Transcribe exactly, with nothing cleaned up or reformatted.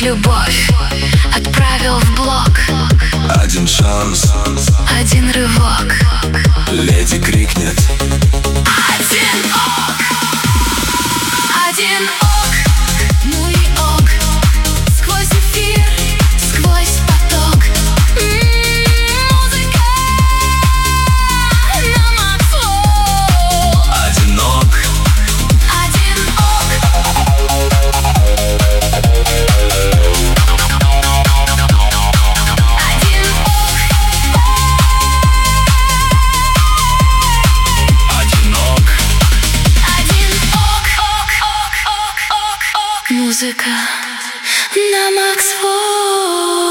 любовь отправил в блок. Один шанс, один рывок, леди крикнет. Один ок, один ок, ну и ок. Сквозь эфир, сквозь поток. М-м-м, музыка на Максвелл. Один ок, один ок. Один ок. один ок. Один ок, ок, ок, ок, ок, ок. Музыка на Максвелл.